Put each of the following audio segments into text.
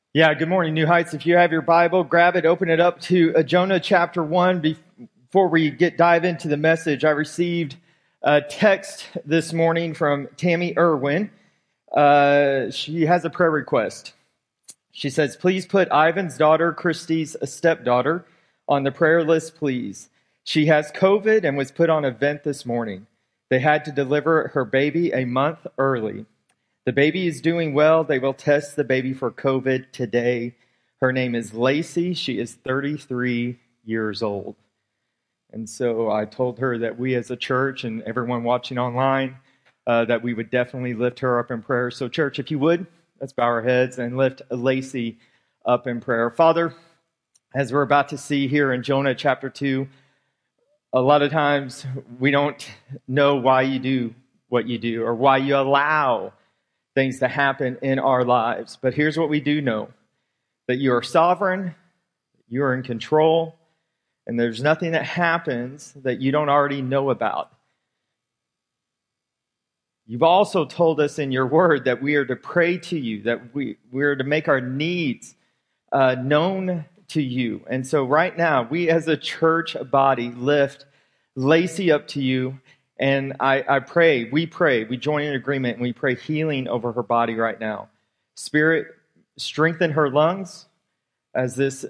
Yeah, good morning, New Heights. If you have your Bible, grab it, open it up to Jonah chapter 1. Before we dive into the message, I received a text this morning from Tammy Irwin. She has a prayer request. She says, please put Ivan's daughter, Christy's stepdaughter, on the prayer list, please. She has COVID and was put on a vent this morning. They had to deliver her baby a month early. The baby is doing well. They will test the baby for COVID today. Her name is Lacey. She is 33 years old. And so I told her that we as a church and everyone watching online, that we would definitely lift her up in prayer. So church, if you would, let's bow our heads and lift Lacey up in prayer. Father, as we're about to see here in Jonah chapter 2, a lot of times we don't know why you do what you do or why you allow things to happen in our lives. But here's what we do know, that you are sovereign, you are in control, and there's nothing that happens that you don't already know about. You've also told us in your word that we are to pray to you, that we are to make our needs known to you. And so right now, we as a church body lift Lacey up to you. And we join in agreement, and we pray healing over her body right now. Spirit, strengthen her lungs as this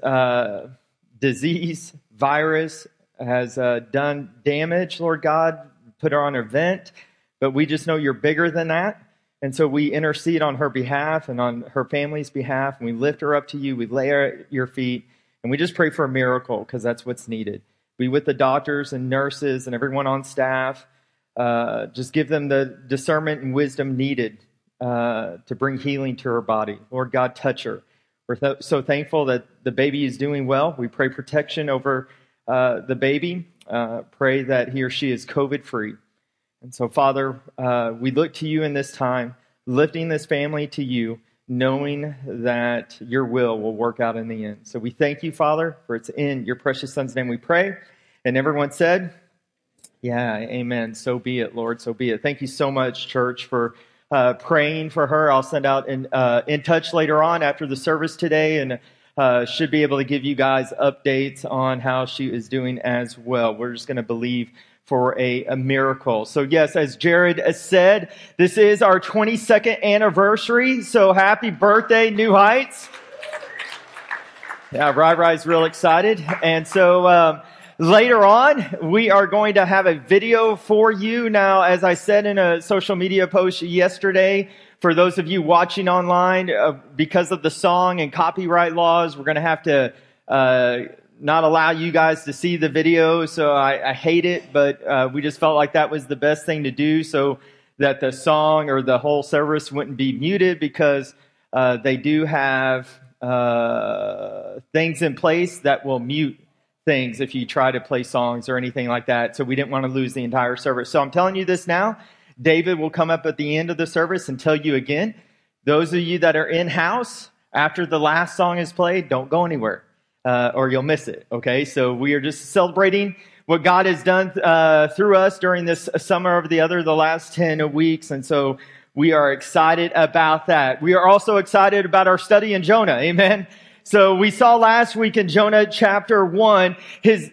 disease, virus has done damage, Lord God. Put her on her vent, but we just know you're bigger than that. And so we intercede on her behalf and on her family's behalf, and we lift her up to you. We lay her at your feet, and we just pray for a miracle because that's what's needed. Be with the doctors and nurses and everyone on staff. Just give them the discernment and wisdom needed to bring healing to her body. Lord God, touch her. We're so thankful that the baby is doing well. We pray protection over the baby. Pray that he or she is COVID-free. And so, Father, we look to you in this time, lifting this family to you, knowing that your will work out in the end. So we thank you, Father, for it's in your precious Son's name we pray. And everyone said, yeah, amen. So be it, Lord. So be it. Thank you so much, church, for praying for her. I'll send out an In Touch later on after the service today, and should be able to give you guys updates on how she is doing as well. We're just going to believe for a miracle. So yes, as Jared said, this is our 22nd anniversary. So happy birthday, New Heights. Yeah, Rai-Rai's real excited. And so later on, we are going to have a video for you. Now, as I said in a social media post yesterday, for those of you watching online, because of the song and copyright laws, we're going to have to not allow you guys to see the video. So I hate it, but we just felt like that was the best thing to do so that the song or the whole service wouldn't be muted, because they do have things in place that will mute things if you try to play songs or anything like that. So we didn't want to lose the entire service. So I'm telling you this now. David will come up at the end of the service and tell you again. Those of you that are in-house, after the last song is played, don't go anywhere or you'll miss it. Okay, so we are just celebrating what God has done through us during this summer of the last 10 weeks. And so we are excited about that. We are also excited about our study in Jonah. Amen. So we saw last week in Jonah chapter 1, his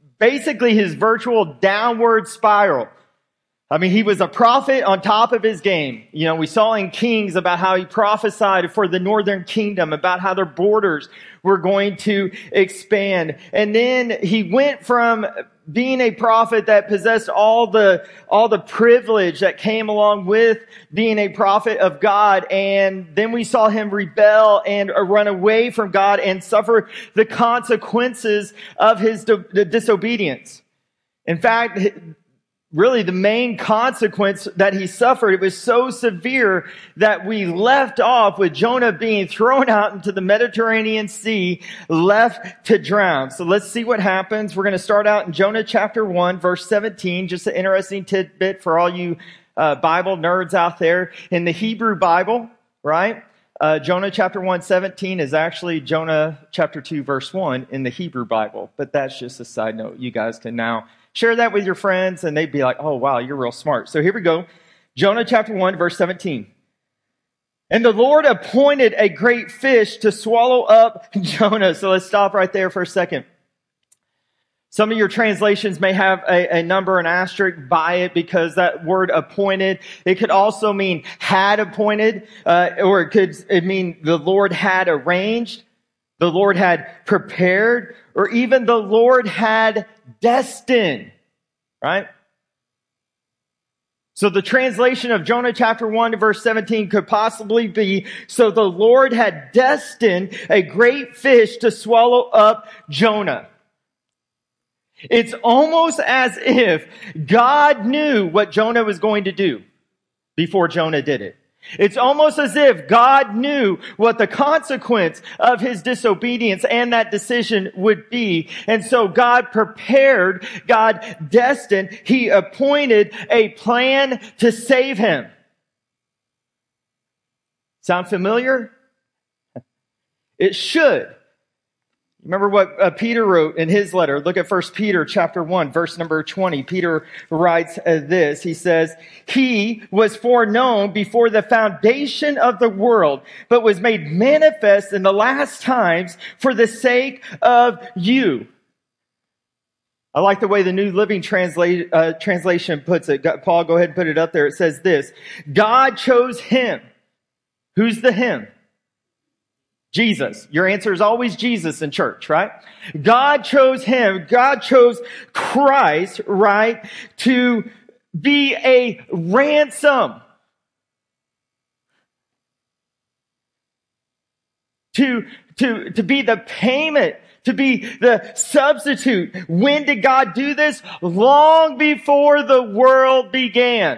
virtual downward spiral. I mean, he was a prophet on top of his game. You know, we saw in Kings about how he prophesied for the northern kingdom, about how their borders were going to expand. And then he went from being a prophet that possessed all the privilege that came along with being a prophet of God. And then we saw him rebel and run away from God and suffer the consequences of his disobedience. In fact, really, the main consequence that he suffered, it was so severe that we left off with Jonah being thrown out into the Mediterranean Sea, left to drown. So let's see what happens. We're going to start out in Jonah chapter 1, verse 17. Just an interesting tidbit for all you Bible nerds out there. In the Hebrew Bible, right? Jonah chapter 1, 17 is actually Jonah chapter 2, verse 1 in the Hebrew Bible. But that's just a side note. You guys can now share that with your friends, and they'd be like, oh, wow, you're real smart. So here we go. Jonah chapter 1, verse 17. And the Lord appointed a great fish to swallow up Jonah. So let's stop right there for a second. Some of your translations may have a number, an asterisk by it because that word appointed, it could also mean had appointed, or it could mean the Lord had arranged, the Lord had prepared, or even the Lord had destined, right? So the translation of Jonah chapter 1 verse 17 could possibly be, so the Lord had destined a great fish to swallow up Jonah. It's almost as if God knew what Jonah was going to do before Jonah did it. It's almost as if God knew what the consequence of his disobedience and that decision would be. And so God prepared, God destined, He appointed a plan to save him. Sound familiar? It should. Remember what Peter wrote in his letter. Look at 1 Peter chapter 1, verse number 20. Peter writes this. He says, He was foreknown before the foundation of the world, but was made manifest in the last times for the sake of you. I like the way the New Living Translation puts it. Paul, go ahead and put it up there. It says this, God chose him. Who's the him? Jesus. Your answer is always Jesus in church, right? God chose him. God chose Christ, right, to be a ransom. To be the payment, to be the substitute. When did God do this? Long before the world began.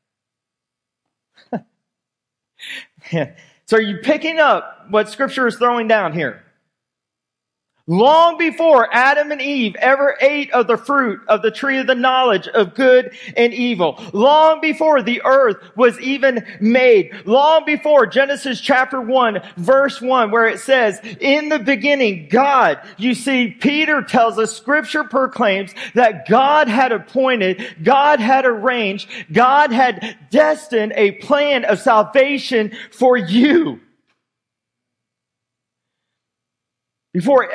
So are you picking up what Scripture is throwing down here? Long before Adam and Eve ever ate of the fruit of the tree of the knowledge of good and evil. Long before the earth was even made. Long before Genesis chapter 1, verse 1, where it says, in the beginning, God. You see, Peter tells us, Scripture proclaims that God had appointed, God had arranged, God had destined a plan of salvation for you. Before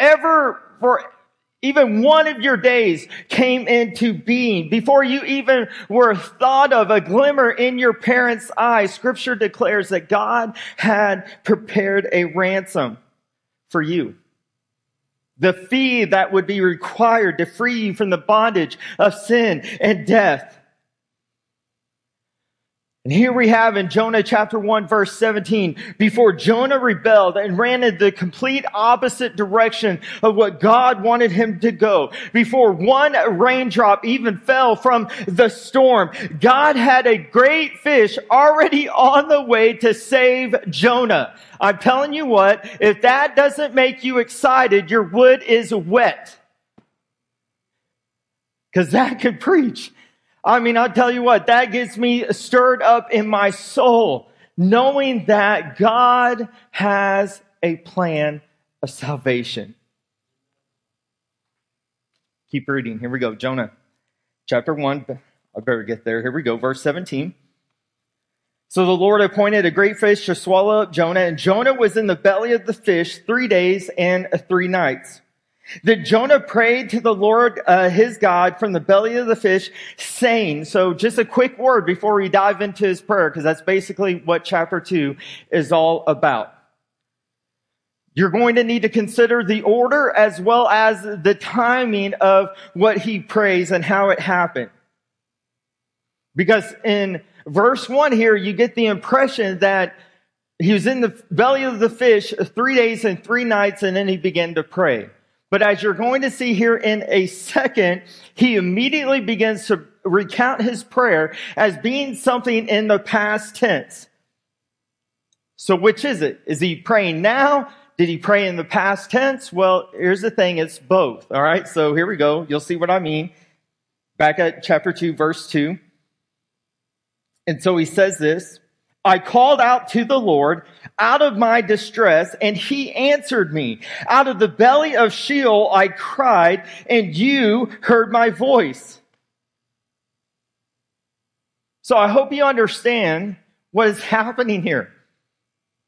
even one of your days came into being, before you even were thought of, a glimmer in your parents' eyes, Scripture declares that God had prepared a ransom for you. The fee that would be required to free you from the bondage of sin and death. And here we have in Jonah chapter 1 verse 17, before Jonah rebelled and ran in the complete opposite direction of what God wanted him to go, before one raindrop even fell from the storm, God had a great fish already on the way to save Jonah. I'm telling you what, if that doesn't make you excited, your wood is wet. Because that could preach. I mean, I'll tell you what, that gets me stirred up in my soul, knowing that God has a plan of salvation. Keep reading. Here we go. Jonah chapter 1. I better get there. Here we go. Verse 17. So the Lord appointed a great fish to swallow up Jonah, and Jonah was in the belly of the fish 3 days and 3 nights. Then Jonah prayed to the Lord, his God, from the belly of the fish, saying, so just a quick word before we dive into his prayer, because that's basically what chapter 2 is all about. You're going to need to consider the order as well as the timing of what he prays and how it happened. Because in verse 1 here, you get the impression that he was in the belly of the fish 3 days and 3 nights, and then he began to pray. But as you're going to see here in a second, he immediately begins to recount his prayer as being something in the past tense. So which is it? Is he praying now? Did he pray in the past tense? Well, here's the thing. It's both. All right. So here we go. You'll see what I mean. Back at chapter 2, verse 2. And so he says this, I called out to the Lord out of my distress, and he answered me. Out of the belly of Sheol I cried, and you heard my voice. So I hope you understand what is happening here.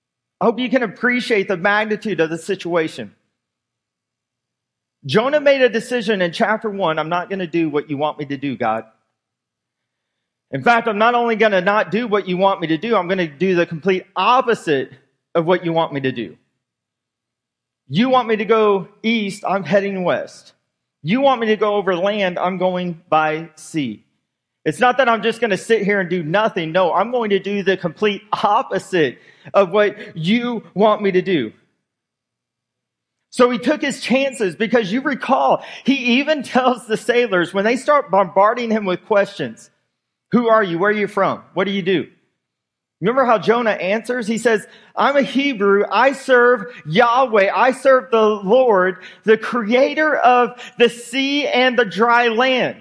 I hope you can appreciate the magnitude of the situation. Jonah made a decision in chapter 1. I'm not going to do what you want me to do, God. In fact, I'm not only going to not do what you want me to do, I'm going to do the complete opposite of what you want me to do. You want me to go east, I'm heading west. You want me to go over land, I'm going by sea. It's not that I'm just going to sit here and do nothing. No, I'm going to do the complete opposite of what you want me to do. So he took his chances, because you recall, he even tells the sailors when they start bombarding him with questions, who are you? Where are you from? What do you do? Remember how Jonah answers? He says, I'm a Hebrew. I serve Yahweh. I serve the Lord, the creator of the sea and the dry land.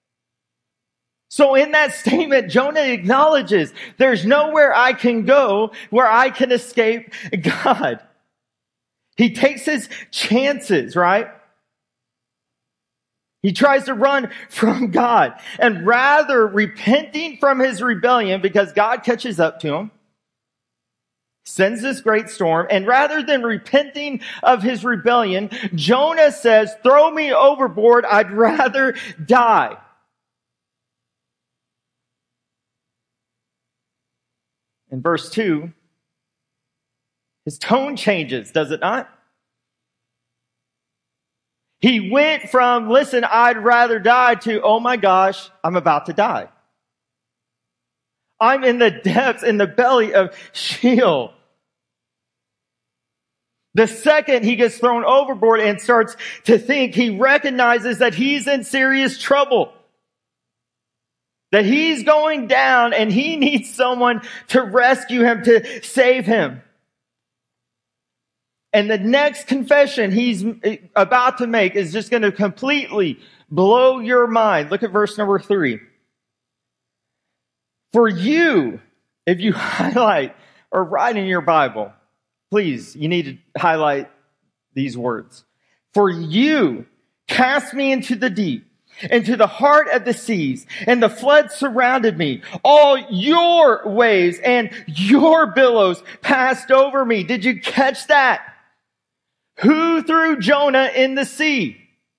So in that statement, Jonah acknowledges there's nowhere I can go where I can escape God. He takes his chances, right? He tries to run from God. And rather repenting from his rebellion, because God catches up to him, sends this great storm, and rather than repenting of his rebellion, Jonah says, throw me overboard, I'd rather die. In verse 2, his tone changes, does it not? He went from, listen, I'd rather die, to, oh my gosh, I'm about to die. I'm in the depths, in the belly of Sheol. The second he gets thrown overboard and starts to think, he recognizes that he's in serious trouble. That he's going down and he needs someone to rescue him, to save him. And the next confession he's about to make is just going to completely blow your mind. Look at verse number 3. For you, if you highlight or write in your Bible, please, you need to highlight these words. For you cast me into the deep, into the heart of the seas, and the flood surrounded me. All your waves and your billows passed over me. Did you catch that? Who threw Jonah in the sea?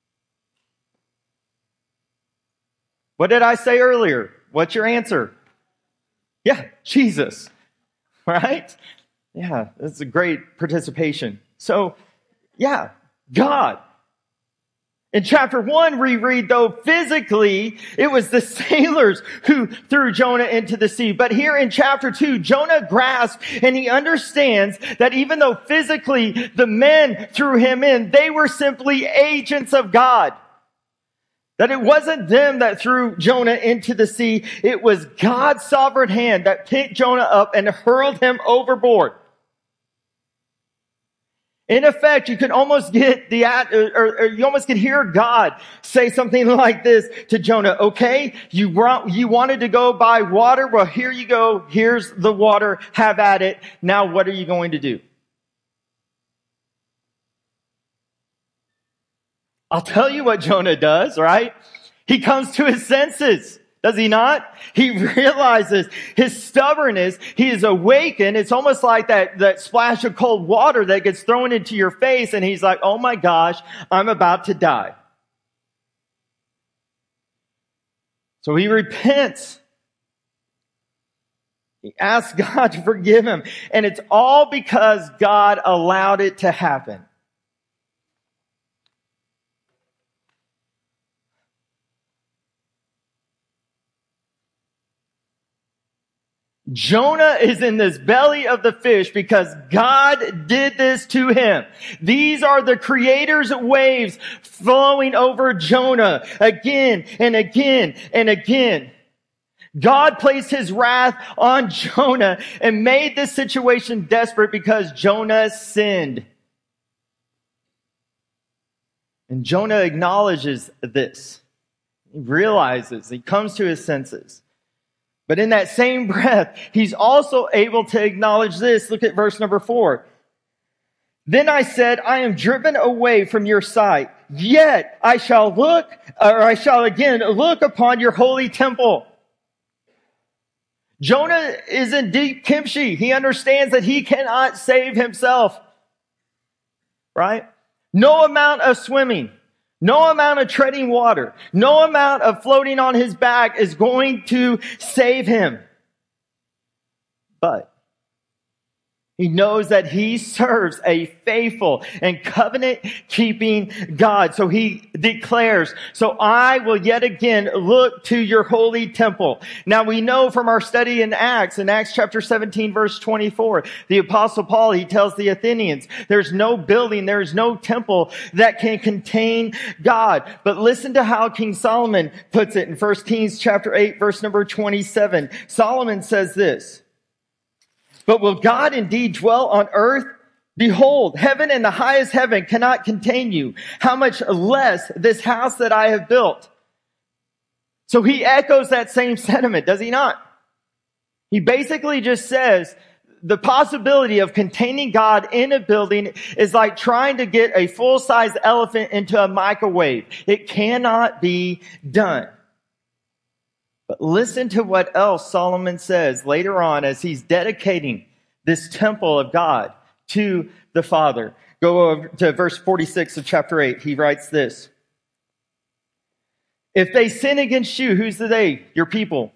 What did I say earlier? What's your answer? Yeah, Jesus. Right? Yeah, that's a great participation. So, yeah, God. In chapter 1, we read, though physically, it was the sailors who threw Jonah into the sea. But here in chapter 2, Jonah grasps and he understands that even though physically the men threw him in, they were simply agents of God. That it wasn't them that threw Jonah into the sea. It was God's sovereign hand that picked Jonah up and hurled him overboard. In effect, you can almost get or you almost can hear God say something like this to Jonah. Okay, you wanted to go by water. Well, here you go. Here's the water. Have at it. Now, what are you going to do? I'll tell you what Jonah does, right? He comes to his senses. Does he not? He realizes his stubbornness. He is awakened. It's almost like that splash of cold water that gets thrown into your face. And he's like, oh my gosh, I'm about to die. So he repents. He asks God to forgive him. And it's all because God allowed it to happen. Jonah is in this belly of the fish because God did this to him. These are the Creator's waves flowing over Jonah again and again and again. God placed his wrath on Jonah and made this situation desperate because Jonah sinned. And Jonah acknowledges this. He realizes, he comes to his senses. But in that same breath, he's also able to acknowledge this. Look at verse number 4. Then I said, I am driven away from your sight, yet I shall again look upon your holy temple. Jonah is in deep kimchi. He understands that he cannot save himself. Right? No amount of swimming, no amount of treading water, no amount of floating on his back is going to save him. But he knows that he serves a faithful and covenant-keeping God. So he declares, so I will yet again look to your holy temple. Now we know from our study in Acts chapter 17, verse 24, the Apostle Paul, he tells the Athenians, there's no building, there's no temple that can contain God. But listen to how King Solomon puts it in 1 Kings chapter 8, verse number 27. Solomon says this, but will God indeed dwell on earth? Behold, heaven and the highest heaven cannot contain you. How much less this house that I have built? So he echoes that same sentiment, does he not? He basically just says the possibility of containing God in a building is like trying to get a full-size elephant into a microwave. It cannot be done. But listen to what else Solomon says later on as he's dedicating this temple of God to the Father. Go over to verse 46 of chapter 8. He writes this. If they sin against you, who's the they? Your people.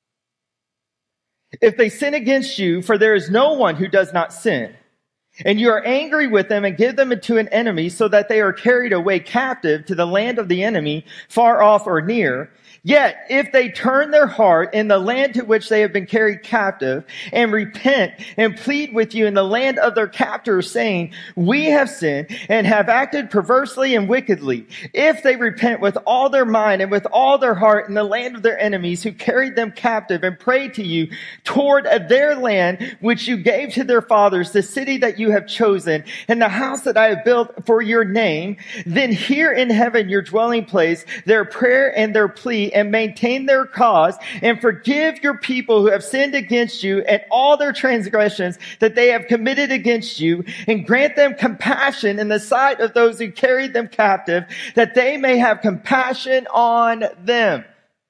If they sin against you, for there is no one who does not sin, and you are angry with them and give them to an enemy so that they are carried away captive to the land of the enemy, far off or near, yet if they turn their heart in the land to which they have been carried captive and repent and plead with you in the land of their captors, saying, we have sinned and have acted perversely and wickedly, if they repent with all their mind and with all their heart in the land of their enemies who carried them captive and pray to you toward their land which you gave to their fathers, the city that you have chosen and the house that I have built for your name, then hear in heaven your dwelling place, their prayer and their plea, and maintain their cause, and forgive your people who have sinned against you and all their transgressions that they have committed against you, and grant them compassion in the sight of those who carried them captive, that they may have compassion on them.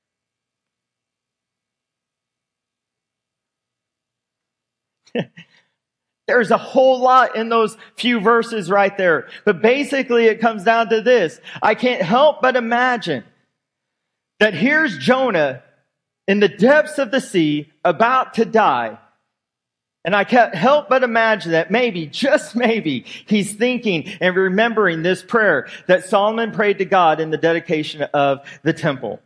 There's a whole lot in those few verses right there. But basically it comes down to this. I can't help but imagine that here's Jonah in the depths of the sea about to die. And I can't help but imagine that maybe, just maybe, he's thinking and remembering this prayer that Solomon prayed to God in the dedication of the temple.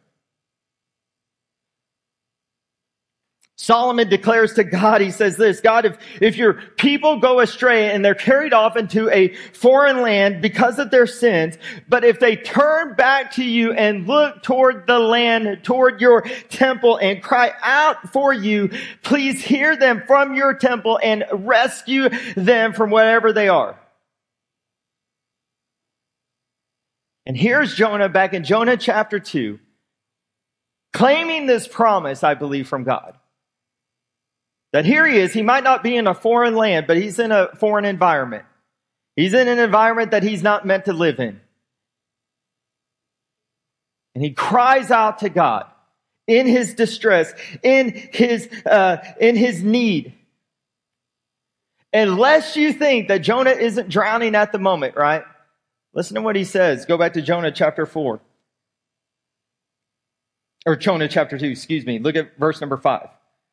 Solomon declares to God, he says this, God, if your people go astray and they're carried off into a foreign land because of their sins, but if they turn back to you and look toward the land, toward your temple and cry out for you, please hear them from your temple and rescue them from wherever they are. And here's Jonah back in Jonah chapter 2, claiming this promise, I believe, from God. That here he is, he might not be in a foreign land, but he's in a foreign environment. He's in an environment that he's not meant to live in. And he cries out to God in his distress, in his need. Unless you think that Jonah isn't drowning at the moment, right? Listen to what he says. Go back to Jonah chapter 4. Or Jonah chapter 2, excuse me. Look at verse number 5.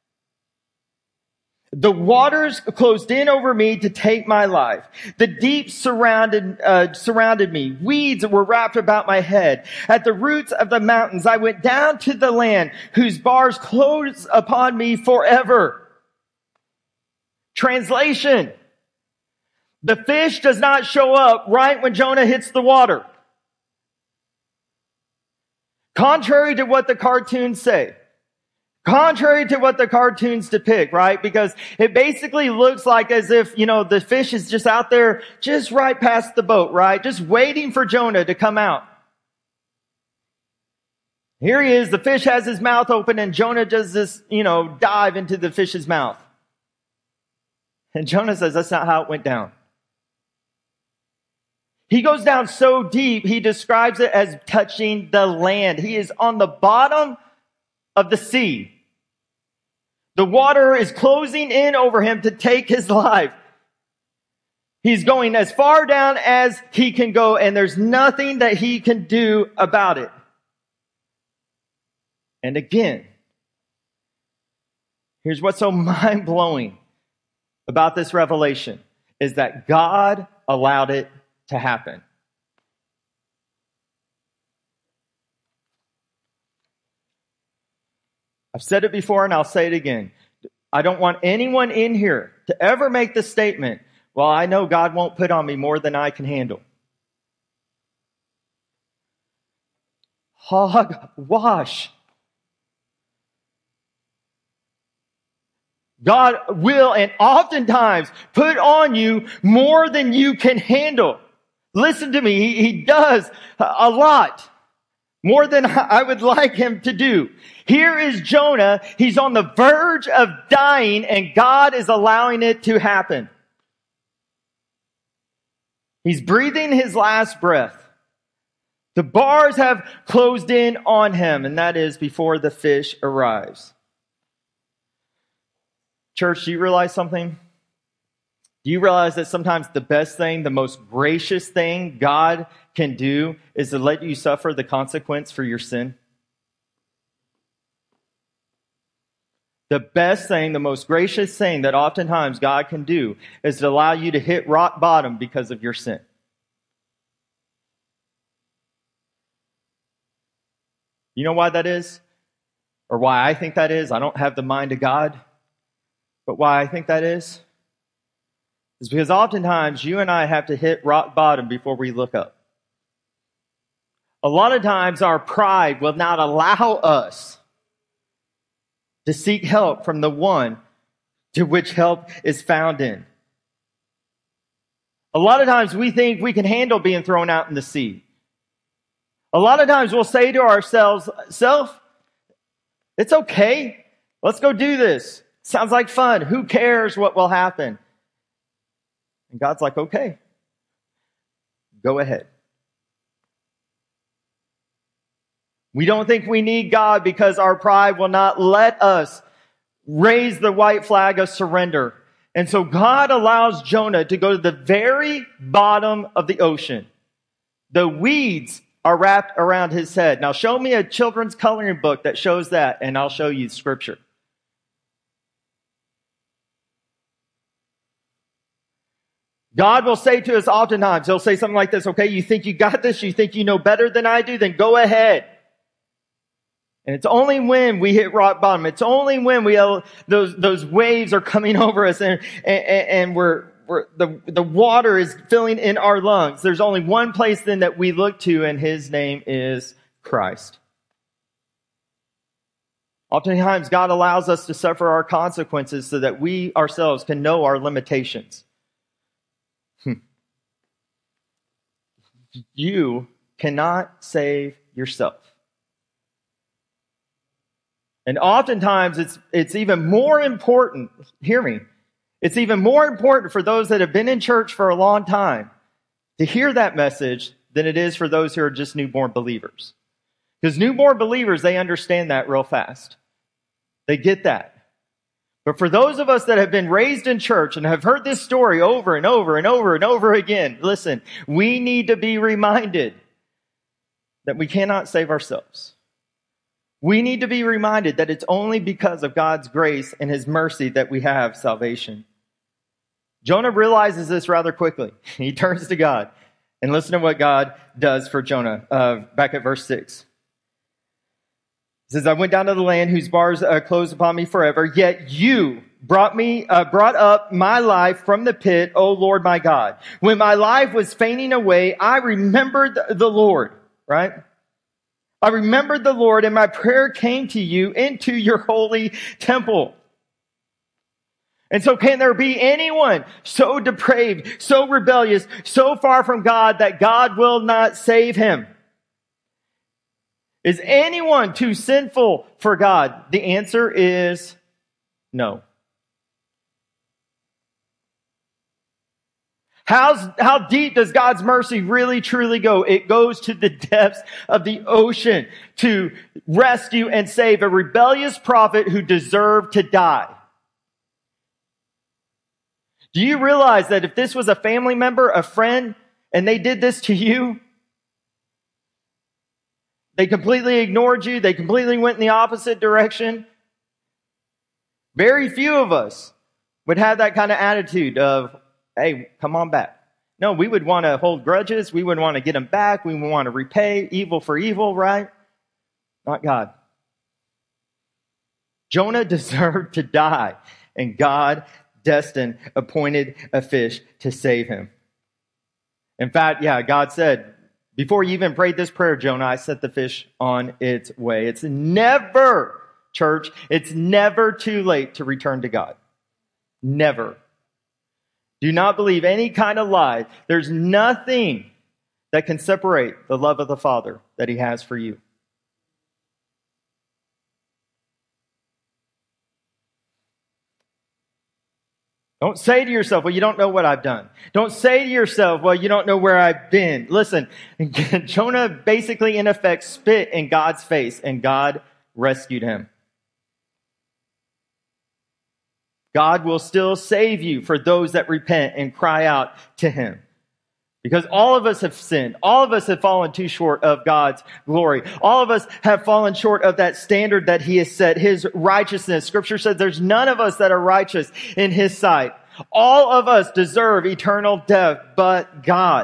The waters closed in over me to take my life. The deep surrounded me. Weeds were wrapped about my head. At the roots of the mountains, I went down to the land whose bars closed upon me forever. Translation. The fish does not show up right when Jonah hits the water. Contrary to what the cartoons say. Contrary to what the cartoons depict, right? Because it basically looks like as if, the fish is just out there, just right past the boat, right? Just waiting for Jonah to come out. Here he is, the fish has his mouth open and Jonah does this, dive into the fish's mouth. And Jonah says that's not how it went down. He goes down so deep, he describes it as touching the land. He is on the bottom of the sea. The water is closing in over him to take his life. He's going as far down as he can go, and there's nothing that he can do about it. And again, here's what's so mind-blowing about this revelation, is that God allowed it to happen. I've said it before and I'll say it again. I don't want anyone in here to ever make the statement, well, I know God won't put on me more than I can handle. Hogwash. God will and oftentimes put on you more than you can handle. Listen to me, he does a lot. More than I would like him to do. Here is Jonah. He's on the verge of dying, and God is allowing it to happen. He's breathing his last breath. The bars have closed in on him, and that is before the fish arrives. Church, do you realize something? Do you realize that sometimes the best thing, the most gracious thing God can do is to let you suffer the consequence for your sin? The best thing, the most gracious thing that oftentimes God can do is to allow you to hit rock bottom because of your sin. You know why that is? Or why I think that is? I don't have the mind of God. But why I think that is because oftentimes you and I have to hit rock bottom before we look up. A lot of times our pride will not allow us to seek help from the one to which help is found in. A lot of times we think we can handle being thrown out in the sea. A lot of times we'll say to ourselves, self, it's okay. Let's go do this. Sounds like fun. Who cares what will happen? And God's like, okay, go ahead. We don't think we need God because our pride will not let us raise the white flag of surrender. And so God allows Jonah to go to the very bottom of the ocean. The weeds are wrapped around his head. Now show me a children's coloring book that shows that, and I'll show you scripture. God will say to us oftentimes, he'll say something like this, okay, you think you got this? You think you know better than I do? Then go ahead. And it's only when we hit rock bottom, it's only when those waves are coming over us and the water is filling in our lungs. There's only one place then that we look to, and his name is Christ. Oftentimes, God allows us to suffer our consequences so that we ourselves can know our limitations. You cannot save yourself. And oftentimes it's even more important, hear me, it's even more important for those that have been in church for a long time to hear that message than it is for those who are just newborn believers. Because newborn believers, they understand that real fast. They get that. But for those of us that have been raised in church and have heard this story over and over and over and over again, listen, we need to be reminded that we cannot save ourselves. We need to be reminded that it's only because of God's grace and his mercy that we have salvation. Jonah realizes this rather quickly. He turns to God. And listen to what God does for Jonah. Back at verse 6. It says, I went down to the land whose bars closed upon me forever, yet you brought up my life from the pit, O Lord my God. When my life was fainting away, I remembered the Lord, right? I remembered the Lord, and my prayer came to you into your holy temple. And so can there be anyone so depraved, so rebellious, so far from God that God will not save him? Is anyone too sinful for God? The answer is no. How deep does God's mercy really truly go? It goes to the depths of the ocean to rescue and save a rebellious prophet who deserved to die. Do you realize that if this was a family member, a friend, and they did this to you, they completely ignored you, they completely went in the opposite direction, very few of us would have that kind of attitude of, hey, come on back. No, we would want to hold grudges. We would want to get them back. We would want to repay evil for evil, right? Not God. Jonah deserved to die, and God appointed a fish to save him. In fact, God said, before you even prayed this prayer, Jonah, I set the fish on its way. It's never, church, it's never too late to return to God. Never. Do not believe any kind of lie. There's nothing that can separate the love of the Father that He has for you. Don't say to yourself, well, you don't know what I've done. Don't say to yourself, well, you don't know where I've been. Listen, Jonah basically, in effect, spit in God's face, and God rescued him. God will still save you for those that repent and cry out to Him. Because all of us have sinned. All of us have fallen too short of God's glory. All of us have fallen short of that standard that He has set, His righteousness. Scripture says there's none of us that are righteous in His sight. All of us deserve eternal death, but God.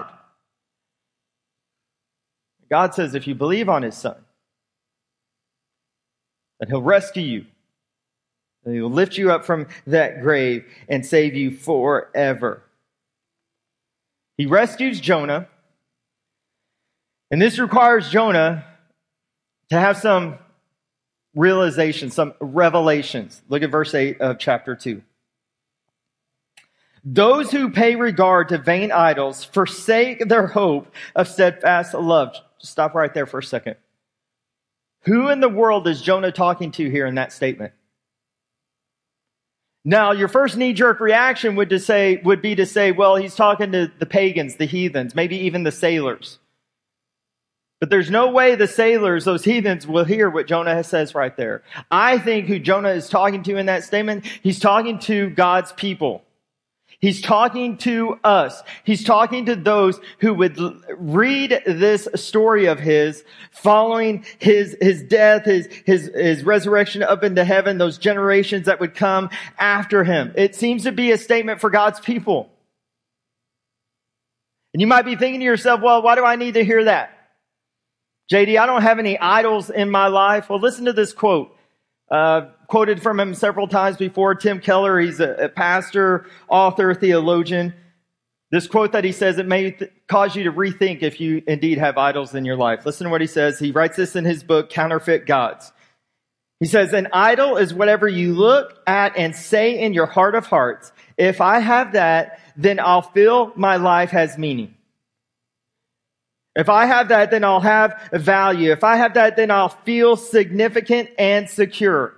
God says if you believe on His Son, that He'll rescue you. That He will lift you up from that grave and save you forever. He rescues Jonah, and this requires Jonah to have some realization, some revelations. Look at verse 8 of chapter 2. Those who pay regard to vain idols forsake their hope of steadfast love. Stop right there for a second. Who in the world is Jonah talking to here in that statement? Now, your first knee-jerk reaction would be to say, well, he's talking to the pagans, the heathens, maybe even the sailors. But there's no way the sailors, those heathens, will hear what Jonah says right there. I think who Jonah is talking to in that statement, he's talking to God's people. He's talking to us. He's talking to those who would read this story of his, following his death, his resurrection up into heaven, those generations that would come after him. It seems to be a statement for God's people. And you might be thinking to yourself, well, why do I need to hear that? JD, I don't have any idols in my life. Well, listen to this quote. Quoted from him several times before. Tim Keller, he's a pastor, author, theologian. This quote that he says, it may cause you to rethink if you indeed have idols in your life. Listen to what he says. He writes this in his book, Counterfeit Gods. He says, an idol is whatever you look at and say in your heart of hearts, if I have that, then I'll feel my life has meaning. If I have that, then I'll have value. If I have that, then I'll feel significant and secure.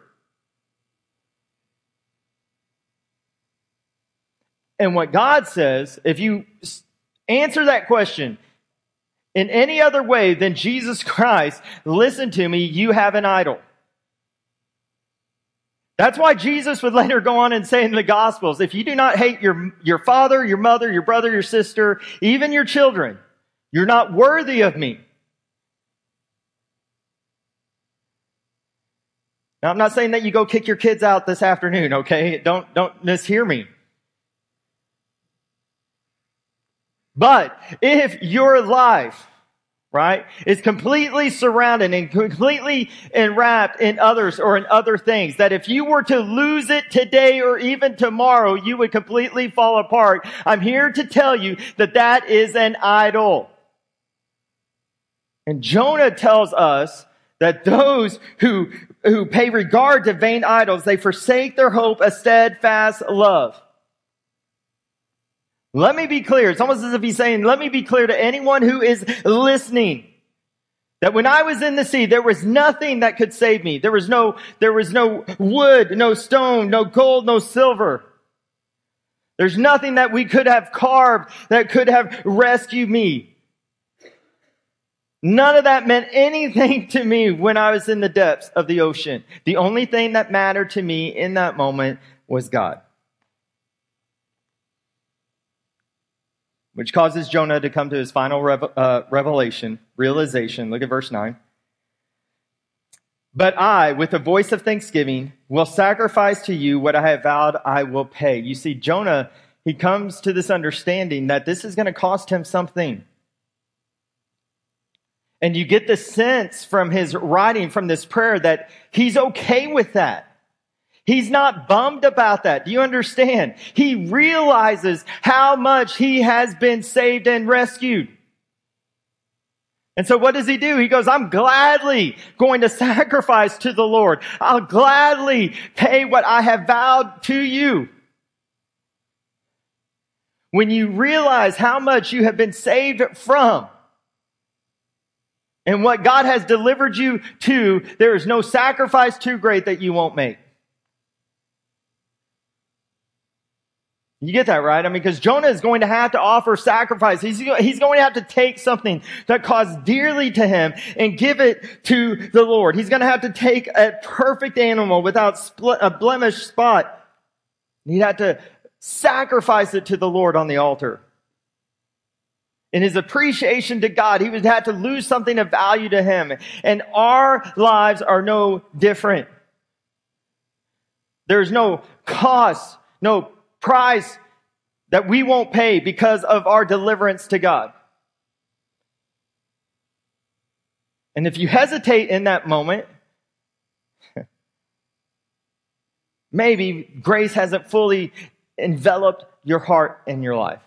And what God says, if you answer that question in any other way than Jesus Christ, listen to me, you have an idol. That's why Jesus would later go on and say in the Gospels, if you do not hate your father, your mother, your brother, your sister, even your children, you're not worthy of me. Now, I'm not saying that you go kick your kids out this afternoon, okay? Don't mishear me. But if your life, right, is completely surrounded and completely enwrapped in others or in other things, that if you were to lose it today or even tomorrow, you would completely fall apart, I'm here to tell you that that is an idol. And Jonah tells us that those who pay regard to vain idols, they forsake their hope, a steadfast love. Let me be clear. It's almost as if he's saying, let me be clear to anyone who is listening, that when I was in the sea, there was nothing that could save me. There was no wood, no stone, no gold, no silver. There's nothing that we could have carved that could have rescued me. None of that meant anything to me when I was in the depths of the ocean. The only thing that mattered to me in that moment was God. Which causes Jonah to come to his final realization. Look at verse 9. But I, with a voice of thanksgiving, will sacrifice to you what I have vowed I will pay. You see, Jonah, he comes to this understanding that this is going to cost him something. And you get the sense from his writing, from this prayer, that he's okay with that. He's not bummed about that. Do you understand? He realizes how much he has been saved and rescued. And so what does he do? He goes, I'm gladly going to sacrifice to the Lord. I'll gladly pay what I have vowed to you. When you realize how much you have been saved from and what God has delivered you to, there is no sacrifice too great that you won't make. You get that, right? I mean, because Jonah is going to have to offer sacrifice. He's going to have to take something that costs dearly to him and give it to the Lord. He's going to have to take a perfect animal without a blemish spot. He'd have to sacrifice it to the Lord on the altar. In his appreciation to God, he would have to lose something of value to him. And our lives are no different. There's no cost, no price that we won't pay because of our deliverance to God. And if you hesitate in that moment, maybe grace hasn't fully enveloped your heart and your life.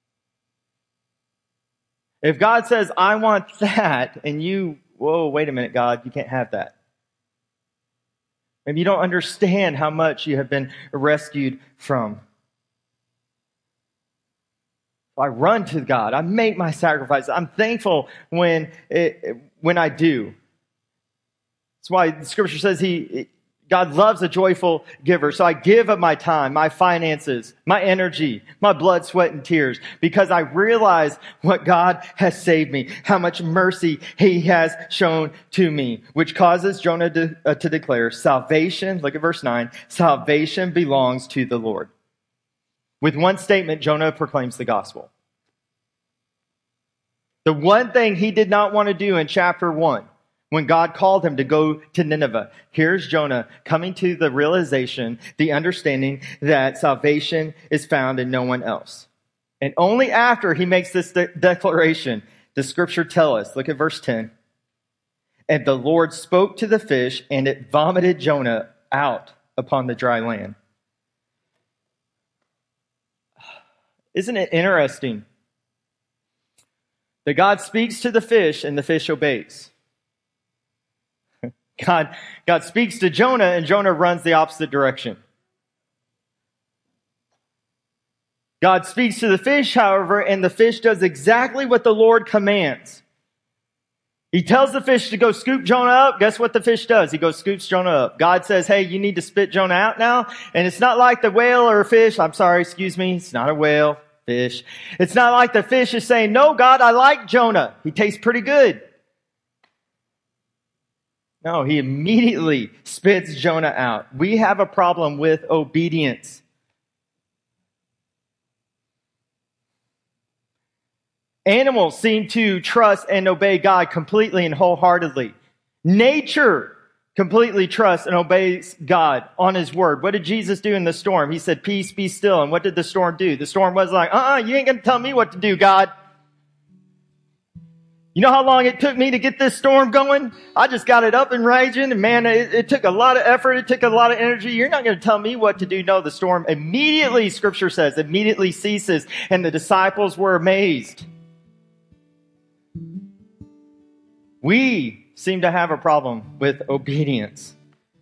If God says, I want that, and you, whoa, wait a minute, God, you can't have that. Maybe you don't understand how much you have been rescued from. I run to God. I make my sacrifice. I'm thankful when I do. That's why the scripture says God loves a joyful giver. So I give of my time, my finances, my energy, my blood, sweat, and tears, because I realize what God has saved me, how much mercy he has shown to me, which causes Jonah to declare salvation. Look at verse 9. Salvation belongs to the Lord. With one statement, Jonah proclaims the gospel. The one thing he did not want to do in chapter 1, when God called him to go to Nineveh, here's Jonah coming to the realization, the understanding that salvation is found in no one else. And only after he makes this declaration, the scripture tells us, look at verse 10, and the Lord spoke to the fish, and it vomited Jonah out upon the dry land. Isn't it interesting that God speaks to the fish and the fish obeys? God speaks to Jonah and Jonah runs the opposite direction. God speaks to the fish, however, and the fish does exactly what the Lord commands. He tells the fish to go scoop Jonah up. Guess what the fish does? He goes scoops Jonah up. God says, hey, you need to spit Jonah out now. And it's not like the whale or a fish. I'm sorry, excuse me. It's not a whale, fish. It's not like the fish is saying, no, God, I like Jonah. He tastes pretty good. No, he immediately spits Jonah out. We have a problem with obedience. Animals seem to trust and obey God completely and wholeheartedly. Nature completely trusts and obeys God on his word. What did Jesus do in the storm? He said, peace, be still. And what did the storm do? The storm was like, you ain't going to tell me what to do, God. You know how long it took me to get this storm going? I just got it up and raging, and man, it took a lot of effort. It took a lot of energy. You're not going to tell me what to do. No, the storm immediately, scripture says, immediately ceases, and the disciples were amazed. We seem to have a problem with obedience.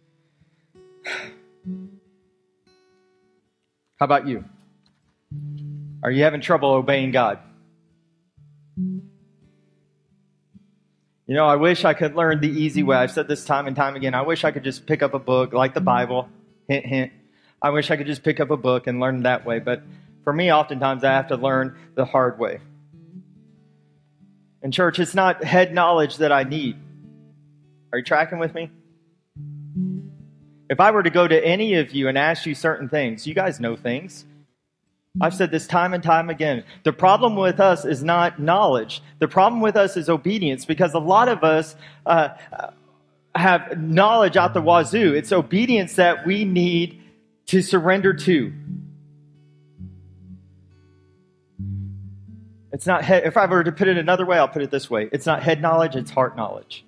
How about you? Are you having trouble obeying God? You know, I wish I could learn the easy way. I've said this time and time again. I wish I could just pick up a book like the Bible. Hint, hint. I wish I could just pick up a book and learn that way. But For me, oftentimes I have to learn the hard way. And church, it's not head knowledge that I need. Are you tracking with me? If I were to go to any of you and ask you certain things, you guys know things. I've said this time and time again. The problem with us is not knowledge. The problem with us is obedience, because a lot of us have knowledge out the wazoo. It's obedience that we need to surrender to. It's not head, if I were to put it another way, I'll put it this way. It's not head knowledge, it's heart knowledge.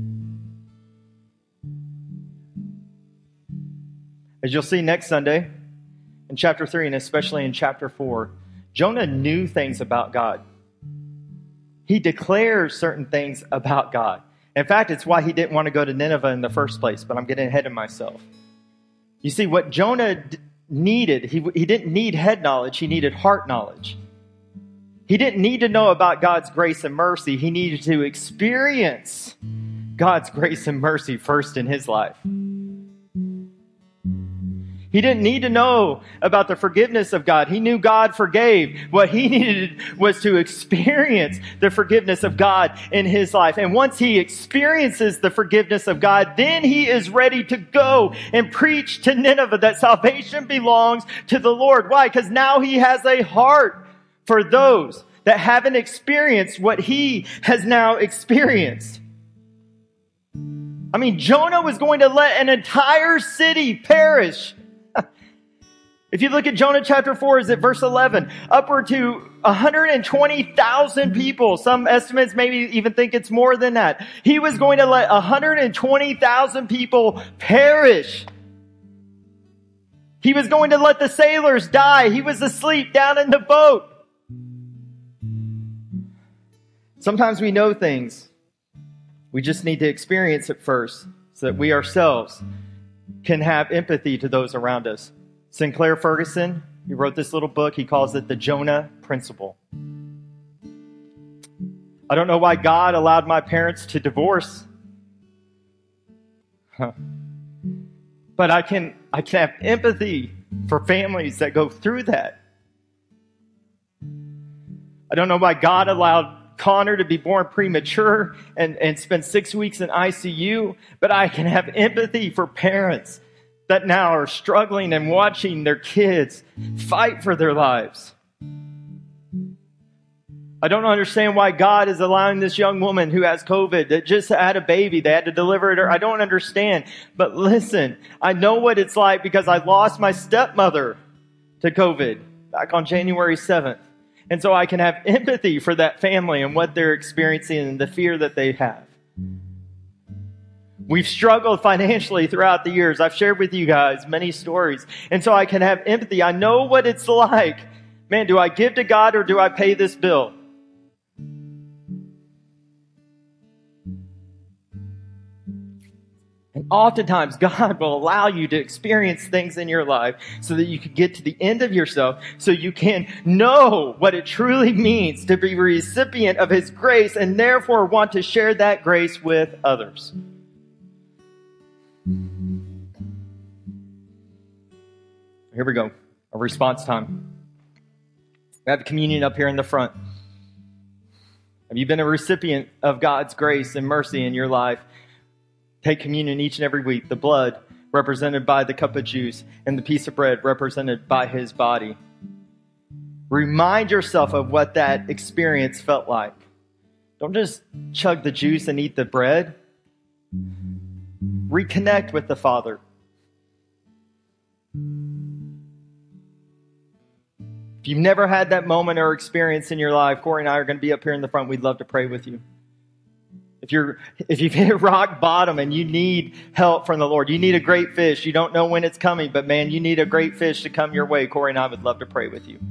As you'll see next Sunday, in chapter 3 and especially in chapter 4, Jonah knew things about God. He declares certain things about God. In fact, it's why he didn't want to go to Nineveh in the first place, but I'm getting ahead of myself. You see, what Jonah needed, he didn't need head knowledge, he needed heart knowledge. He didn't need to know about God's grace and mercy. He needed to experience God's grace and mercy first in his life. He didn't need to know about the forgiveness of God. He knew God forgave. What he needed was to experience the forgiveness of God in his life. And once he experiences the forgiveness of God, then he is ready to go and preach to Nineveh that salvation belongs to the Lord. Why? Because now he has a heart for those that haven't experienced what he has now experienced. I mean, Jonah was going to let an entire city perish. If you look at Jonah chapter 4, is it verse 11? Upward to 120,000 people. Some estimates maybe even think it's more than that. He was going to let 120,000 people perish. He was going to let the sailors die. He was asleep down in the boat. Sometimes we know things. We just need to experience it first so that we ourselves can have empathy to those around us. Sinclair Ferguson, he wrote this little book. He calls it the Jonah Principle. I don't know why God allowed my parents to divorce. But I can have empathy for families that go through that. I don't know why God allowed Connor to be born premature and spend 6 weeks in ICU, but I can have empathy for parents that now are struggling and watching their kids fight for their lives. I don't understand why God is allowing this young woman who has COVID, that just had a baby, they had to deliver it. I don't understand. But listen, I know what it's like because I lost my stepmother to COVID back on January 7th. And so I can have empathy for that family and what they're experiencing and the fear that they have. We've struggled financially throughout the years. I've shared with you guys many stories. And so I can have empathy. I know what it's like. Man, do I give to God or do I pay this bill? And oftentimes, God will allow you to experience things in your life so that you can get to the end of yourself, so you can know what it truly means to be a recipient of His grace and therefore want to share that grace with others. Here we go. A response time. We have communion up here in the front. Have you been a recipient of God's grace and mercy in your life? Take communion each and every week. The blood represented by the cup of juice and the piece of bread represented by His body. Remind yourself of what that experience felt like. Don't just chug the juice and eat the bread. Reconnect with the Father. If you've never had that moment or experience in your life, Corey and I are going to be up here in the front. We'd love to pray with you. If you've hit rock bottom and you need help from the Lord, you need a great fish. You don't know when it's coming, but man, you need a great fish to come your way. Corey and I would love to pray with you.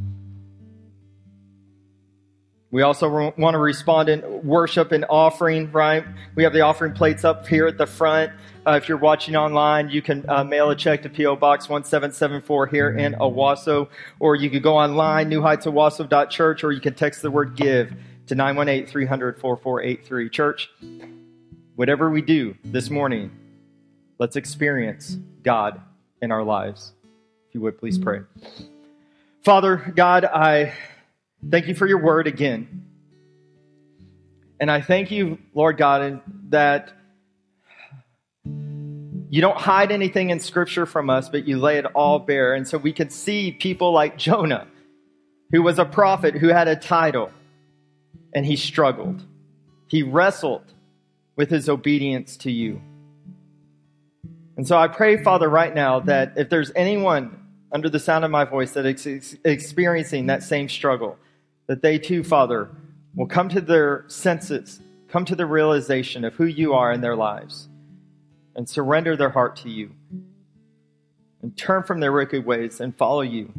We also want to respond in worship and offering, right? We have the offering plates up here at the front. If you're watching online, you can mail a check to P.O. Box 1774 here in Owasso, or you could go online, newheightsowasso.church, or you can text the word GIVE to 918-300-4483. Church, whatever we do this morning, let's experience God in our lives. If you would, please pray. Father God, I thank you for your word again. And I thank you, Lord God, that you don't hide anything in Scripture from us, but you lay it all bare. And so we can see people like Jonah, who was a prophet, who had a title, and he struggled. He wrestled with his obedience to you. And so I pray, Father, right now that if there's anyone under the sound of my voice that is experiencing that same struggle, that they too, Father, will come to their senses, come to the realization of who you are in their lives, and surrender their heart to you, and turn from their wicked ways and follow you.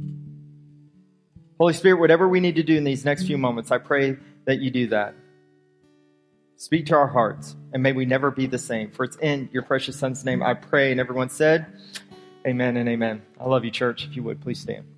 Holy Spirit, whatever we need to do in these next few moments, I pray that you do that. Speak to our hearts, and may we never be the same. For it's in your precious Son's name I pray. And everyone said, amen and amen. I love you, church. If you would, please stand.